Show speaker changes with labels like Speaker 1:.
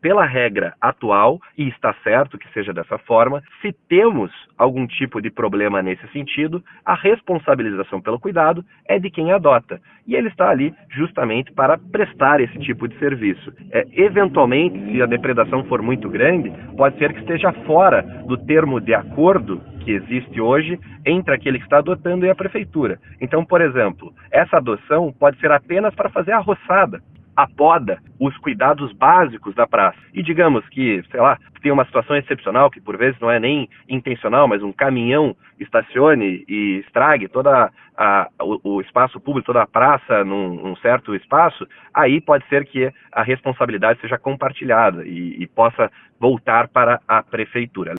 Speaker 1: pela regra atual, e está certo que seja dessa forma, se temos algum tipo de problema nesse sentido, a responsabilização pelo cuidado é de quem adota. E ele está ali justamente para prestar esse tipo de serviço. Eventualmente, se a depredação for muito grande, pode ser que esteja fora do termo de acordo que existe hoje entre aquele que está adotando e a prefeitura. Então, por exemplo, essa adoção pode ser apenas para fazer a roçada, a poda, os cuidados básicos da praça. E digamos que, sei lá, tem uma situação excepcional, que por vezes não é nem intencional, mas um caminhão estacione e estrague todo o espaço público, toda a praça num certo espaço, aí pode ser que a responsabilidade seja compartilhada e possa voltar para a prefeitura.